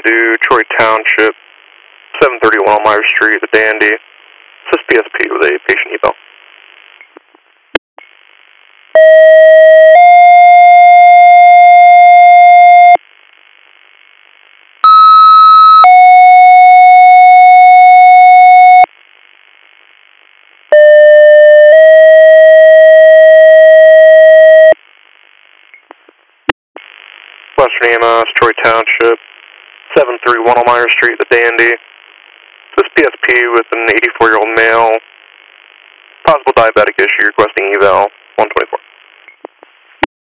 to Troy Township, 731 Elmira Street, the Dandy. This is PSP with a patient eval. Western EMS, Troy Township, 731 Elmira Street, the Dandy. This is PSP with an 84-year-old male, possible diabetic issue, requesting eval 124.